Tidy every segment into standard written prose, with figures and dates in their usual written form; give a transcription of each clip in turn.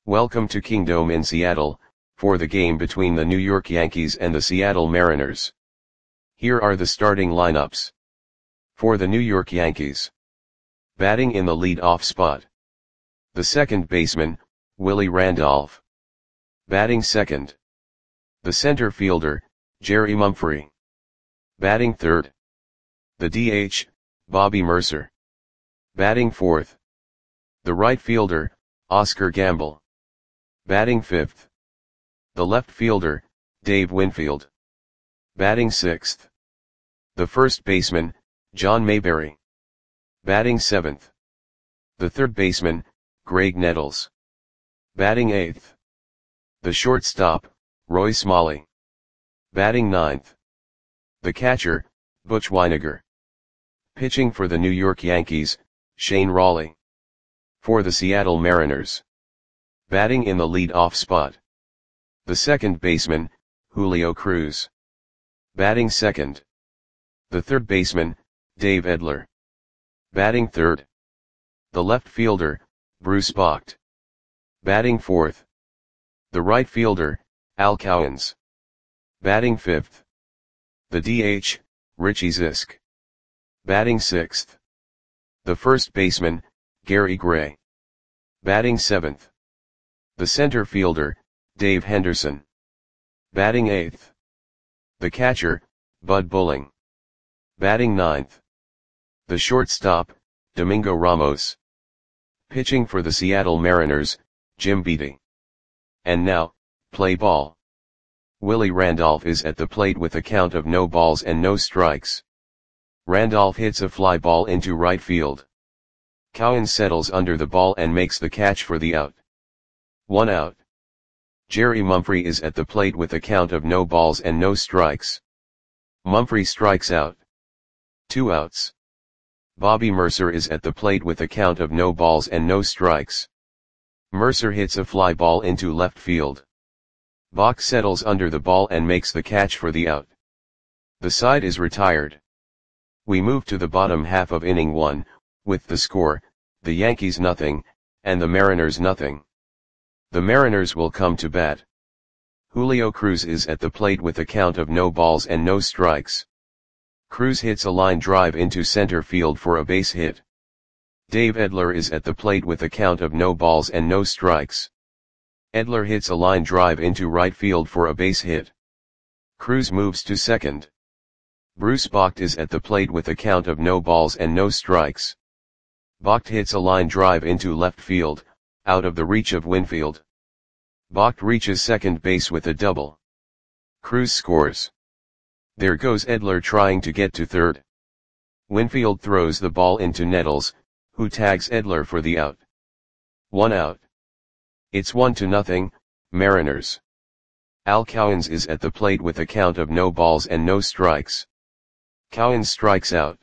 Welcome to Kingdome in Seattle, for the game between the New York Yankees and the Seattle Mariners. Here are the starting lineups. For the New York Yankees. Batting in the lead-off spot. The second baseman, Willie Randolph. Batting second. The center fielder, Jerry Mumphrey. Batting third. The DH, Bobby Murcer. Batting fourth. The right fielder, Oscar Gamble. Batting fifth. The left fielder, Dave Winfield. Batting sixth. The first baseman, John Mayberry. Batting seventh. The third baseman, Graig Nettles. Batting eighth. The shortstop, Roy Smalley. Batting ninth. The catcher, Butch Wynegar. Pitching for the New York Yankees, Shane Rawley. For the Seattle Mariners. Batting in the lead-off spot. The second baseman, Julio Cruz. Batting second. The third baseman, Dave Edler. Batting third. The left fielder, Bruce Bocht. Batting fourth. The right fielder, Al Cowens. Batting fifth. The DH, Richie Zisk. Batting sixth. The first baseman, Gary Gray. Batting seventh. The center fielder, Dave Henderson. Batting eighth. The catcher, Bud Bulling. Batting ninth. The shortstop, Domingo Ramos. Pitching for the Seattle Mariners, Jim Beattie. And now, play ball. Willie Randolph is at the plate with a count of no balls and no strikes. Randolph hits a fly ball into right field. Cowens settles under the ball and makes the catch for the out. 1 out. Jerry Mumphrey is at the plate with a count of no balls and no strikes. Mumphrey strikes out. 2 outs. Bobby Murcer is at the plate with a count of no balls and no strikes. Murcer hits a fly ball into left field. Bocht settles under the ball and makes the catch for the out. The side is retired. We move to the bottom half of inning 1, with the score, the Yankees nothing, and the Mariners nothing. The Mariners will come to bat. Julio Cruz is at the plate with a count of no balls and no strikes. Cruz hits a line drive into center field for a base hit. Dave Edler is at the plate with a count of no balls and no strikes. Edler hits a line drive into right field for a base hit. Cruz moves to second. Bruce Bocht is at the plate with a count of no balls and no strikes. Bocht hits a line drive into left field, out of the reach of Winfield. Bocht reaches second base with a double. Cruz scores. There goes Edler trying to get to third. Winfield throws the ball into Nettles, who tags Edler for the out. 1 out. It's 1-0, Mariners. Al Cowens is at the plate with a count of no balls and no strikes. Cowens strikes out.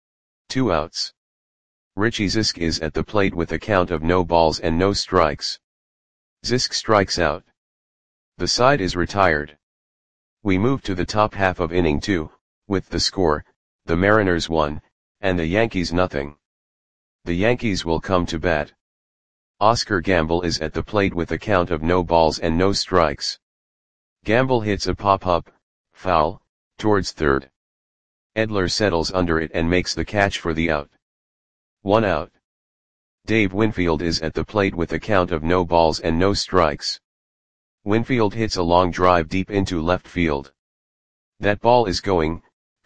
2 outs. Richie Zisk is at the plate with a count of no balls and no strikes. Zisk strikes out. The side is retired. We move to the top half of inning 2, with the score, the Mariners 1, and the Yankees nothing. The Yankees will come to bat. Oscar Gamble is at the plate with a count of no balls and no strikes. Gamble hits a pop-up, foul, towards third. Edler settles under it and makes the catch for the out. 1 out. Dave Winfield is at the plate with a count of no balls and no strikes. Winfield hits a long drive deep into left field. That ball is gone.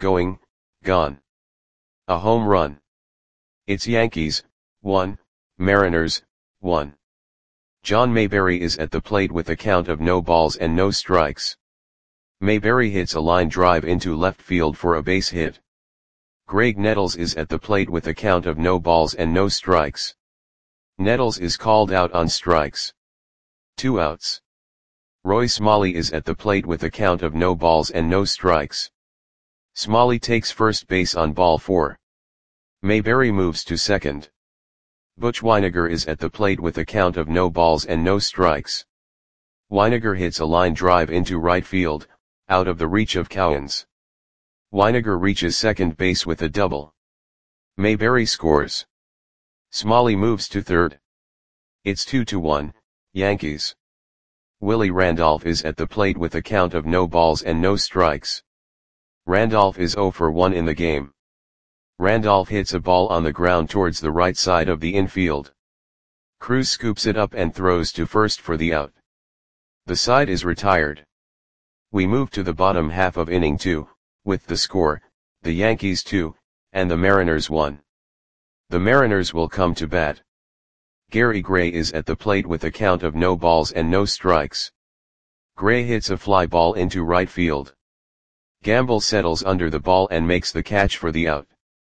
A home run. It's Yankees, 1, Mariners, 1. John Mayberry is at the plate with a count of no balls and no strikes. Mayberry hits a line drive into left field for a base hit. Graig Nettles is at the plate with a count of no balls and no strikes. Nettles is called out on strikes. 2 outs. Roy Smalley is at the plate with a count of no balls and no strikes. Smalley takes first base on ball 4. Mayberry moves to second. Butch Wynegar is at the plate with a count of no balls and no strikes. Wynegar hits a line drive into right field, out of the reach of Cowens. Wynegar reaches second base with a double. Mayberry scores. Smalley moves to third. It's 2-1, Yankees. Willie Randolph is at the plate with a count of no balls and no strikes. Randolph is 0 for 1 in the game. Randolph hits a ball on the ground towards the right side of the infield. Cruz scoops it up and throws to first for the out. The side is retired. We move to the bottom half of inning 2, with the score, the Yankees 2, and the Mariners 1. The Mariners will come to bat. Gary Gray is at the plate with a count of no balls and no strikes. Gray hits a fly ball into right field. Gamble settles under the ball and makes the catch for the out.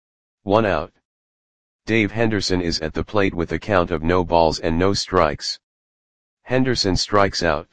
1 out. Dave Henderson is at the plate with a count of no balls and no strikes. Henderson strikes out.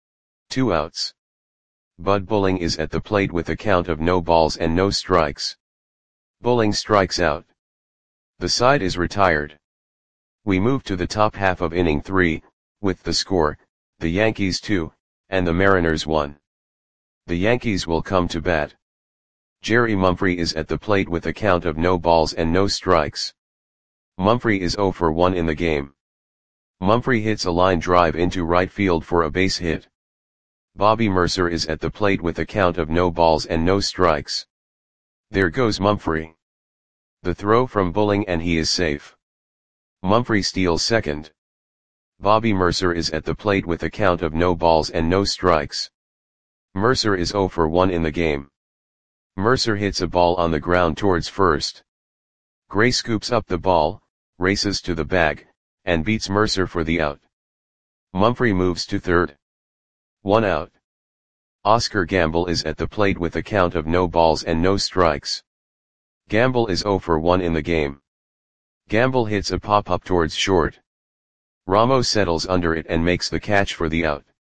2 outs. Bud Bulling is at the plate with a count of no balls and no strikes. Bulling strikes out. The side is retired. We move to the top half of inning 3, with the score, the Yankees 2, and the Mariners 1. The Yankees will come to bat. Jerry Mumphrey is at the plate with a count of no balls and no strikes. Mumphrey is 0 for 1 in the game. Mumphrey hits a line drive into right field for a base hit. Bobby Mercer is at the plate with a count of no balls and no strikes. There goes Mumphrey. The throw from Bulling and he is safe. Mumphrey steals second. Bobby Mercer is at the plate with a count of no balls and no strikes. Mercer is 0 for 1 in the game. Mercer hits a ball on the ground towards first. Gray scoops up the ball, races to the bag, and beats Mercer for the out. Mumphrey moves to third. 1 out. Oscar Gamble is at the plate with a count of no balls and no strikes. Gamble is 0 for 1 in the game. Gamble hits a pop-up towards short. Ramos settles under it and makes the catch for the out.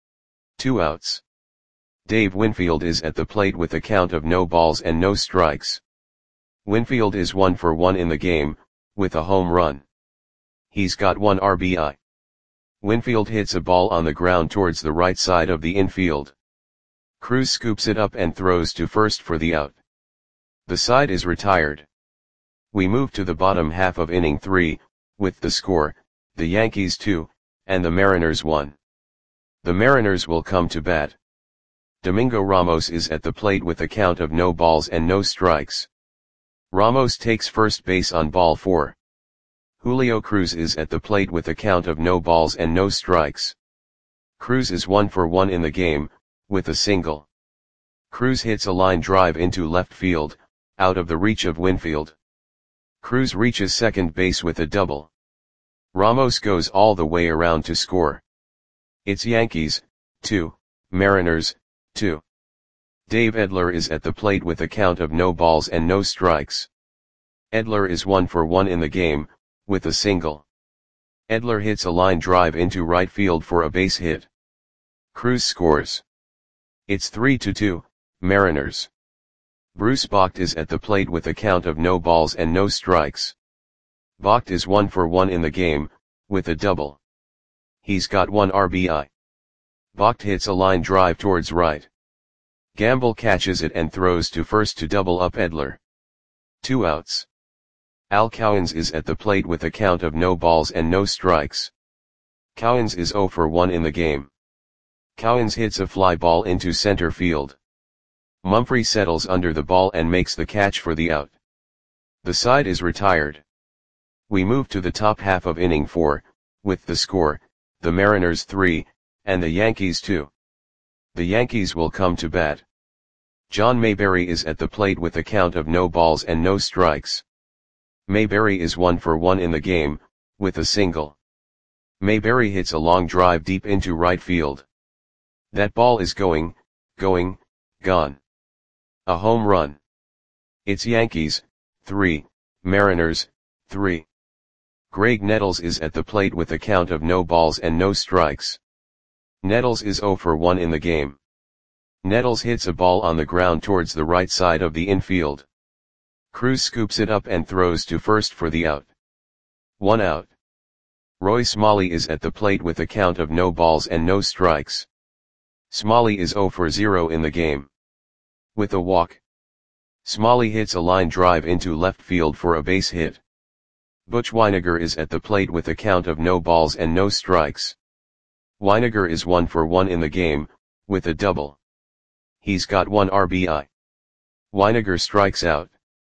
2 outs. Dave Winfield is at the plate with a count of no balls and no strikes. Winfield is 1 for 1 in the game, with a home run. He's got 1 RBI. Winfield hits a ball on the ground towards the right side of the infield. Cruz scoops it up and throws to first for the out. The side is retired. We move to the bottom half of inning 3, with the score, the Yankees 2, and the Mariners 1. The Mariners will come to bat. Domingo Ramos is at the plate with a count of no balls and no strikes. Ramos takes first base on ball 4. Julio Cruz is at the plate with a count of no balls and no strikes. Cruz is 1 for 1 in the game, with a single. Cruz hits a line drive into left field, out of the reach of Winfield. Cruz reaches second base with a double. Ramos goes all the way around to score. It's Yankees, 2, Mariners, 2. Dave Edler is at the plate with a count of no balls and no strikes. Edler is 1 for 1 in the game, with a single. Edler hits a line drive into right field for a base hit. Cruz scores. It's 3-2, Mariners. Bruce Bocht is at the plate with a count of no balls and no strikes. Bocht is 1 for 1 in the game, with a double. He's got 1 RBI. Bocht hits a line drive towards right. Gamble catches it and throws to first to double up Edler. 2 outs. Al Cowens is at the plate with a count of no balls and no strikes. Cowens is 0 for 1 in the game. Cowens hits a fly ball into center field. Mumphrey settles under the ball and makes the catch for the out. The side is retired. We move to the top half of inning 4, with the score, the Mariners 3, and the Yankees 2. The Yankees will come to bat. John Mayberry is at the plate with a count of no balls and no strikes. Mayberry is 1 for 1 in the game, with a single. Mayberry hits a long drive deep into right field. That ball is gone. A home run. It's Yankees, 3, Mariners, 3. Greg Nettles is at the plate with a count of no balls and no strikes. Nettles is 0 for 1 in the game. Nettles hits a ball on the ground towards the right side of the infield. Cruz scoops it up and throws to first for the out. 1 out. Roy Smalley is at the plate with a count of no balls and no strikes. Smalley is 0 for 0 in the game. With a walk. Smalley hits a line drive into left field for a base hit. Butch Weiniger is at the plate with a count of no balls and no strikes. Weiniger is 1 for 1 in the game, with a double. He's got 1 RBI. Weiniger strikes out.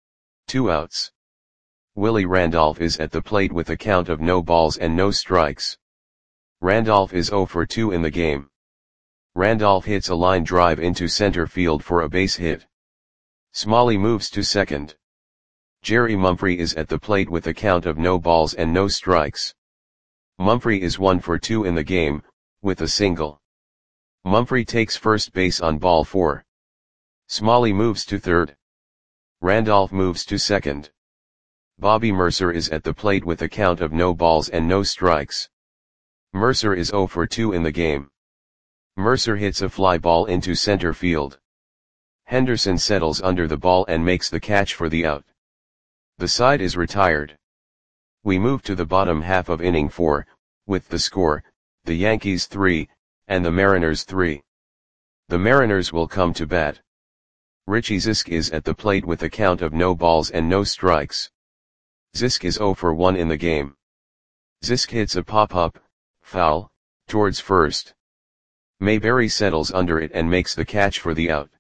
2 outs. Willie Randolph is at the plate with a count of no balls and no strikes. Randolph is 0 for 2 in the game. Randolph hits a line drive into center field for a base hit. Smalley moves to second. Jerry Mumphrey is at the plate with a count of no balls and no strikes. Mumphrey is 1 for 2 in the game, with a single. Mumphrey takes first base on ball 4. Smalley moves to third. Randolph moves to second. Bobby Mercer is at the plate with a count of no balls and no strikes. Mercer is 0 for 2 in the game. Mercer hits a fly ball into center field. Henderson settles under the ball and makes the catch for the out. The side is retired. We move to the bottom half of inning 4, with the score, the Yankees 3, and the Mariners 3. The Mariners will come to bat. Richie Zisk is at the plate with a count of no balls and no strikes. Zisk is 0 for 1 in the game. Zisk hits a pop-up, foul, towards first. Mayberry settles under it and makes the catch for the out.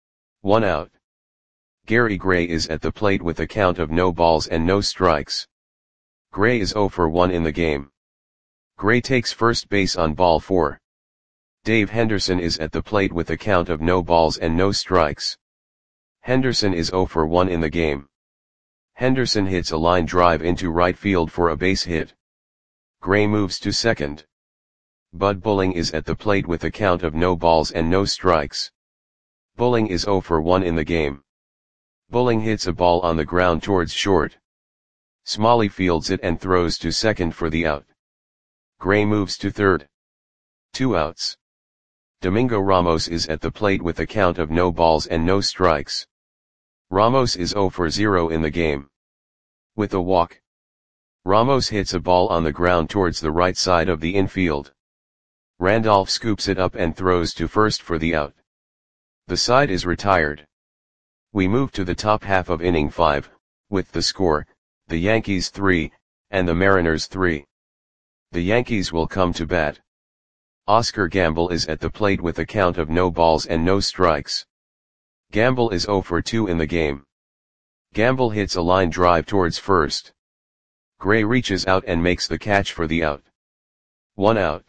1 out. Gary Gray is at the plate with a count of no balls and no strikes. Gray is 0 for 1 in the game. Gray takes first base on ball 4. Dave Henderson is at the plate with a count of no balls and no strikes. Henderson is 0 for 1 in the game. Henderson hits a line drive into right field for a base hit. Gray moves to second. Bud Bulling is at the plate with a count of no balls and no strikes. Bulling is 0 for 1 in the game. Bulling hits a ball on the ground towards short. Smalley fields it and throws to second for the out. Gray moves to third. 2 outs. Domingo Ramos is at the plate with a count of no balls and no strikes. Ramos is 0 for 0 in the game. With a walk. Ramos hits a ball on the ground towards the right side of the infield. Randolph scoops it up and throws to first for the out. The side is retired. We move to the top half of inning 5, with the score, the Yankees 3, and the Mariners 3. The Yankees will come to bat. Oscar Gamble is at the plate with a count of no balls and no strikes. Gamble is 0 for 2 in the game. Gamble hits a line drive towards first. Gray reaches out and makes the catch for the out. 1 out.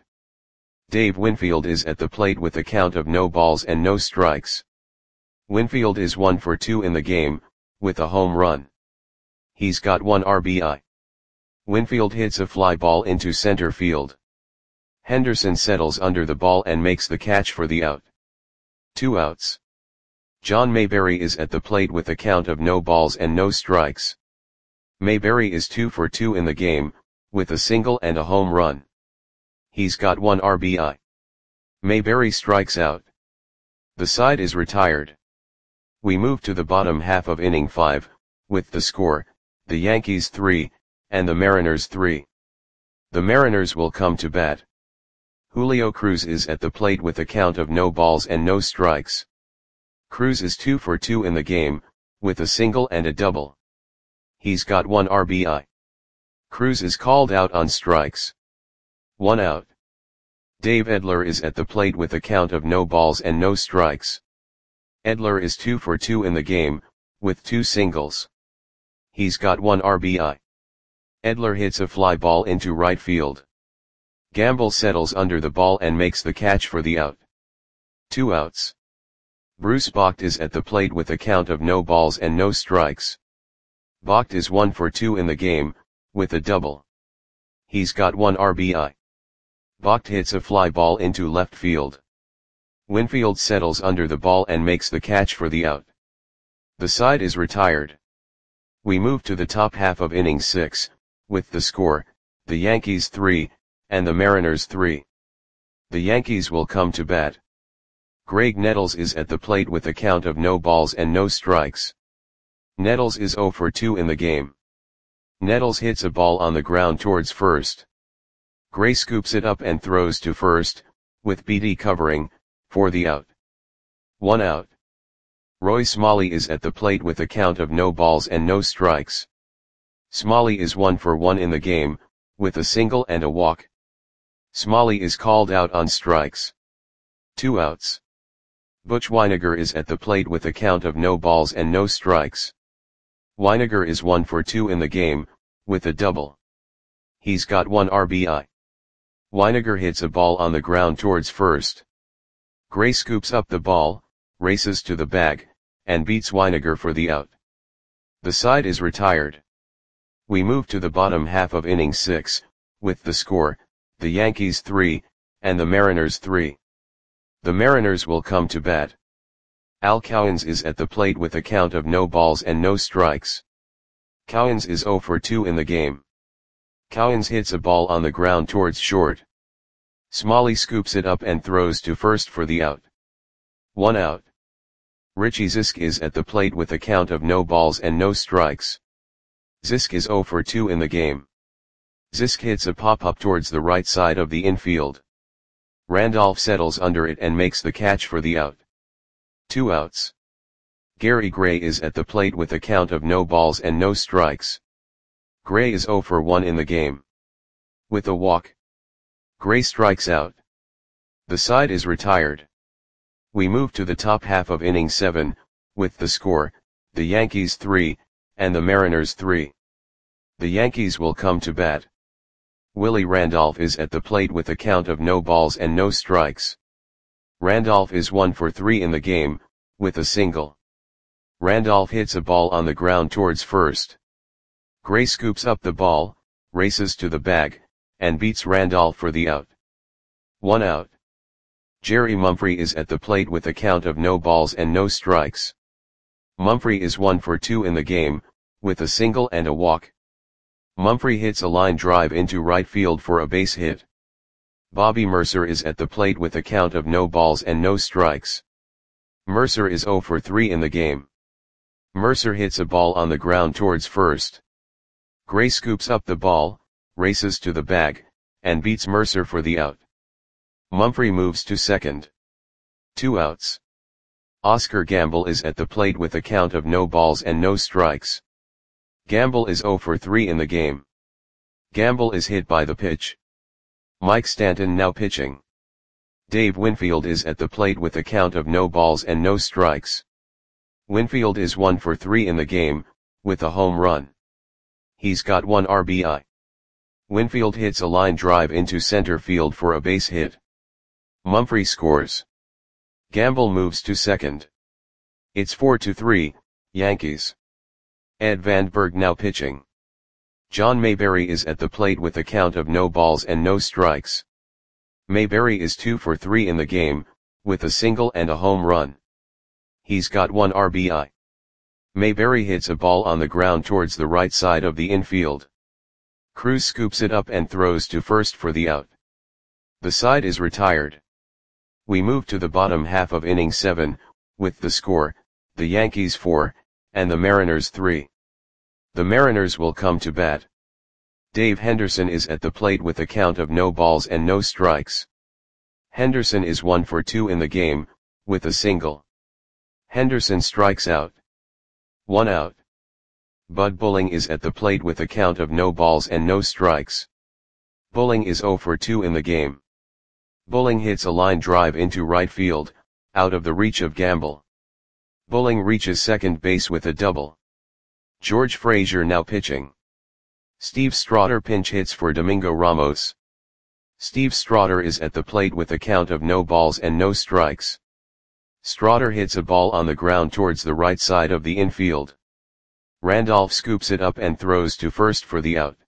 Dave Winfield is at the plate with a count of no balls and no strikes. Winfield is 1 for 2 in the game, with a home run. He's got 1 RBI. Winfield hits a fly ball into center field. Henderson settles under the ball and makes the catch for the out. 2 outs. John Mayberry is at the plate with a count of no balls and no strikes. Mayberry is 2 for 2 in the game, with a single and a home run. He's got 1 RBI. Mayberry strikes out. The side is retired. We move to the bottom half of inning 5, with the score, the Yankees 3, and the Mariners 3. The Mariners will come to bat. Julio Cruz is at the plate with a count of no balls and no strikes. Cruz is 2 for 2 in the game, with a single and a double. He's got 1 RBI. Cruz is called out on strikes. 1 out. Dave Edler is at the plate with a count of no balls and no strikes. Edler is 2 for 2 in the game, with 2 singles. He's got 1 RBI. Edler hits a fly ball into right field. Gamble settles under the ball and makes the catch for the out. 2 outs. Bruce Bocht is at the plate with a count of no balls and no strikes. Bocht is 1 for 2 in the game, with a double. He's got 1 RBI. Bocht hits a fly ball into left field. Winfield settles under the ball and makes the catch for the out. The side is retired. We move to the top half of inning 6, with the score, the Yankees 3, and the Mariners 3. The Yankees will come to bat. Greg Nettles is at the plate with a count of no balls and no strikes. Nettles is 0 for 2 in the game. Nettles hits a ball on the ground towards first. Gray scoops it up and throws to first, with BD covering, for the out. 1 out. Roy Smalley is at the plate with a count of no balls and no strikes. Smalley is 1 for 1 in the game, with a single and a walk. Smalley is called out on strikes. 2 outs. Butch Wynegar is at the plate with a count of no balls and no strikes. Wynegar is 1 for 2 in the game, with a double. He's got 1 RBI. Wynegar hits a ball on the ground towards first. Gray scoops up the ball, races to the bag, and beats Wynegar for the out. The side is retired. We move to the bottom half of inning 6, with the score, the Yankees 3, and the Mariners 3. The Mariners will come to bat. Al Cowens is at the plate with a count of no balls and no strikes. Cowens is 0 for 2 in the game. Cowens hits a ball on the ground towards short. Smalley scoops it up and throws to first for the out. 1 out. Richie Zisk is at the plate with a count of no balls and no strikes. Zisk is 0 for 2 in the game. Zisk hits a pop-up towards the right side of the infield. Randolph settles under it and makes the catch for the out. 2 outs. Gary Gray is at the plate with a count of no balls and no strikes. Gray is 0 for 1 in the game. With a walk, Gray strikes out. The side is retired. We move to the top half of inning 7, with the score, the Yankees 3, and the Mariners 3. The Yankees will come to bat. Willie Randolph is at the plate with a count of no balls and no strikes. Randolph is 1 for 3 in the game, with a single. Randolph hits a ball on the ground towards first. Gray scoops up the ball, races to the bag, and beats Randolph for the out. 1 out. Jerry Mumphrey is at the plate with a count of no balls and no strikes. Mumphrey is 1 for 2 in the game, with a single and a walk. Mumphrey hits a line drive into right field for a base hit. Bobby Mercer is at the plate with a count of no balls and no strikes. Mercer is 0 for 3 in the game. Mercer hits a ball on the ground towards first. Gray scoops up the ball, races to the bag, and beats Mercer for the out. Mumphrey moves to second. 2 outs. Oscar Gamble is at the plate with a count of no balls and no strikes. Gamble is 0 for 3 in the game. Gamble is hit by the pitch. Mike Stanton now pitching. Dave Winfield is at the plate with a count of no balls and no strikes. Winfield is 1 for 3 in the game, with a home run. He's got 1 RBI. Winfield hits a line drive into center field for a base hit. Mumphrey scores. Gamble moves to second. It's 4-3, Yankees. Ed Vandenberg now pitching. John Mayberry is at the plate with a count of no balls and no strikes. Mayberry is 2 for 3 in the game, with a single and a home run. He's got 1 RBI. Mayberry hits a ball on the ground towards the right side of the infield. Cruz scoops it up and throws to first for the out. The side is retired. We move to the bottom half of inning 7, with the score, the Yankees 4, and the Mariners 3. The Mariners will come to bat. Dave Henderson is at the plate with a count of no balls and no strikes. Henderson is 1 for 2 in the game, with a single. Henderson strikes out. 1 out. Bud Bulling is at the plate with a count of no balls and no strikes. Bulling is 0 for 2 in the game. Bulling hits a line drive into right field, out of the reach of Gamble. Bulling reaches second base with a double. George Frazier now pitching. Steve Strider pinch hits for Domingo Ramos. Steve Strider is at the plate with a count of no balls and no strikes. Strider hits a ball on the ground towards the right side of the infield. Randolph scoops it up and throws to first for the out.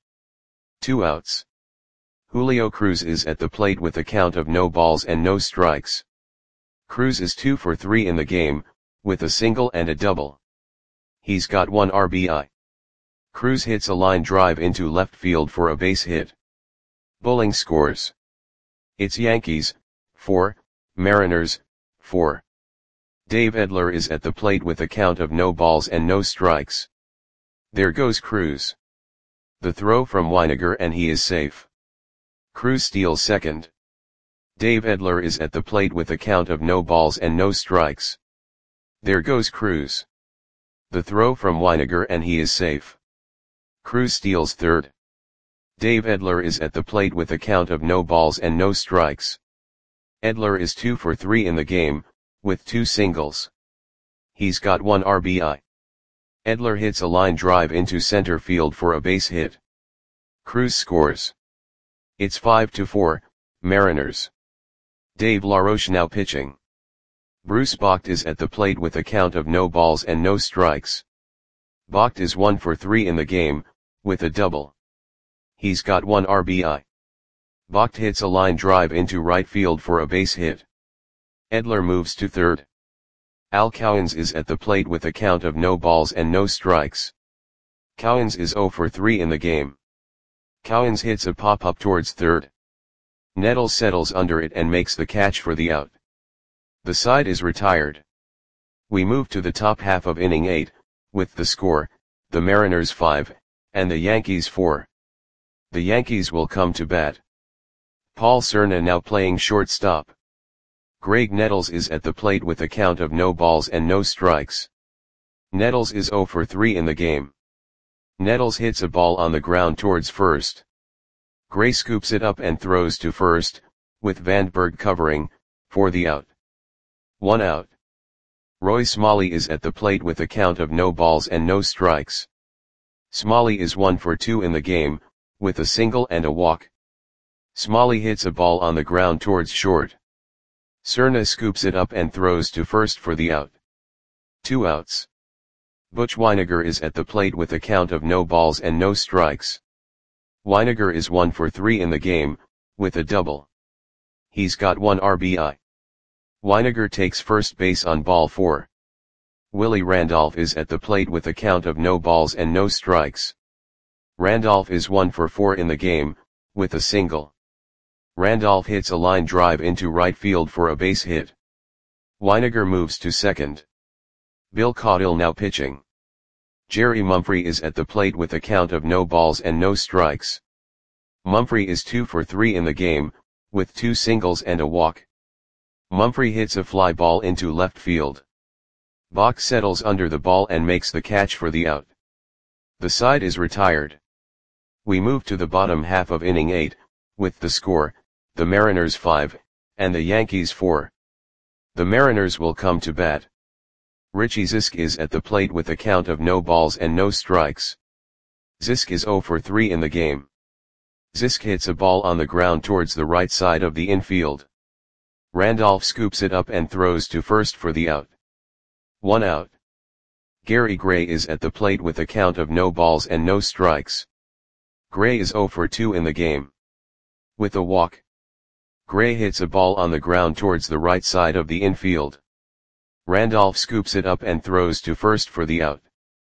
2 outs. Julio Cruz is at the plate with a count of no balls and no strikes. Cruz is 2 for 3 in the game, with a single and a double. He's got 1 RBI. Cruz hits a line drive into left field for a base hit. Bulling scores. It's Yankees, 4, Mariners, 4. Dave Edler is at the plate with a count of no balls and no strikes. There goes Cruz. The throw from Wynegar and he is safe. Cruz steals second. Dave Edler is at the plate with a count of no balls and no strikes. There goes Cruz. The throw from Wynegar and he is safe. Cruz steals third. Dave Edler is at the plate with a count of no balls and no strikes. Edler is 2 for 3 in the game, with 2 singles. He's got 1 RBI. Edler hits a line drive into center field for a base hit. Cruz scores. It's 5-4, Mariners. Dave LaRoche now pitching. Bruce Bocht is at the plate with a count of no balls and no strikes. Bocht is 1 for 3 in the game, with a double. He's got 1 RBI. Bocht hits a line drive into right field for a base hit. Edler moves to third. Al Cowens is at the plate with a count of no balls and no strikes. Cowens is 0 for 3 in the game. Cowens hits a pop-up towards third. Nettles settles under it and makes the catch for the out. The side is retired. We move to the top half of inning 8, with the score, the Mariners 5, and the Yankees 4. The Yankees will come to bat. Paul Cerna now playing shortstop. Greg Nettles is at the plate with a count of no balls and no strikes. Nettles is 0 for 3 in the game. Nettles hits a ball on the ground towards first. Gray scoops it up and throws to first, with Vandberg covering, for the out. 1 out. Roy Smalley is at the plate with a count of no balls and no strikes. Smalley is 1 for 2 in the game, with a single and a walk. Smalley hits a ball on the ground towards short. Cerna scoops it up and throws to first for the out. 2 outs. Butch Wynegar is at the plate with a count of no balls and no strikes. Wynegar is 1 for 3 in the game, with a double. He's got 1 RBI. Wynegar takes first base on ball 4. Willie Randolph is at the plate with a count of no balls and no strikes. Randolph is 1 for 4 in the game, with a single. Randolph hits a line drive into right field for a base hit. Wynegar moves to second. Bill Caudill now pitching. Jerry Mumphrey is at the plate with a count of no balls and no strikes. Mumphrey is 2 for 3 in the game, with 2 singles and a walk. Mumphrey hits a fly ball into left field. Bocht settles under the ball and makes the catch for the out. The side is retired. We move to the bottom half of inning 8, with the score, the Mariners 5, and the Yankees 4. The Mariners will come to bat. Richie Zisk is at the plate with a count of no balls and no strikes. Zisk is 0 for 3 in the game. Zisk hits a ball on the ground towards the right side of the infield. Randolph scoops it up and throws to first for the out. 1 out. Gary Gray is at the plate with a count of no balls and no strikes. Gray is 0 for 2 in the game. With a walk. Gray hits a ball on the ground towards the right side of the infield. Randolph scoops it up and throws to first for the out.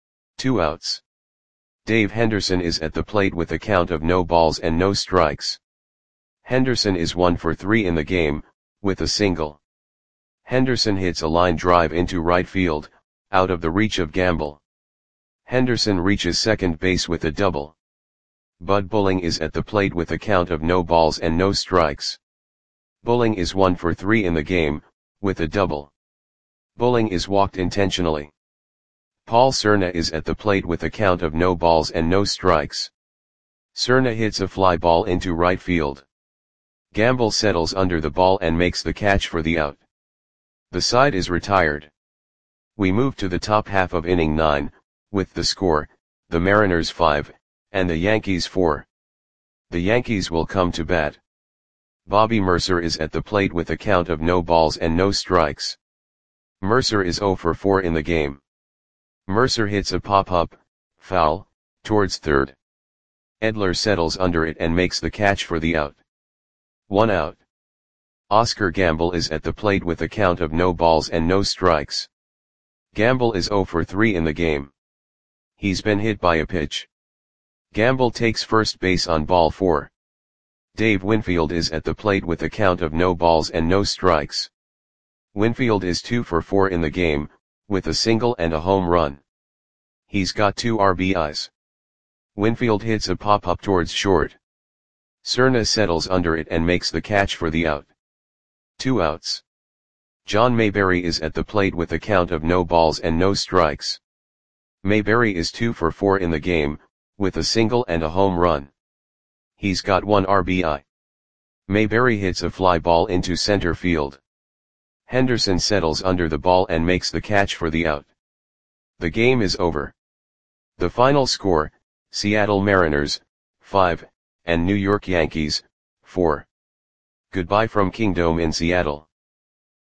2 outs. Dave Henderson is at the plate with a count of no balls and no strikes. Henderson is 1 for 3 in the game, with a single. Henderson hits a line drive into right field, out of the reach of Gamble. Henderson reaches second base with a double. Bud Bulling is at the plate with a count of no balls and no strikes. Bulling is 1 for 3 in the game, with a double. Bulling is walked intentionally. Paul Cerna is at the plate with a count of no balls and no strikes. Cerna hits a fly ball into right field. Gamble settles under the ball and makes the catch for the out. The side is retired. We move to the top half of inning 9, with the score, the Mariners 5, and the Yankees 4. The Yankees will come to bat. Bobby Mercer is at the plate with a count of no balls and no strikes. Mercer is 0 for 4 in the game. Mercer hits a pop-up, foul, towards third. Edler settles under it and makes the catch for the out. 1 out. Oscar Gamble is at the plate with a count of no balls and no strikes. Gamble is 0 for 3 in the game. He's been hit by a pitch. Gamble takes first base on ball 4. Dave Winfield is at the plate with a count of no balls and no strikes. Winfield is 2 for 4 in the game, with a single and a home run. He's got 2 RBIs. Winfield hits a pop-up towards short. Cerna settles under it and makes the catch for the out. 2 outs. John Mayberry is at the plate with a count of no balls and no strikes. Mayberry is 2 for 4 in the game, with a single and a home run. he's got 1 RBI. Mayberry hits a fly ball into center field. Henderson settles under the ball and makes the catch for the out. The game is over. The final score, Seattle Mariners, 5, and New York Yankees, 4. Goodbye from Kingdome in Seattle.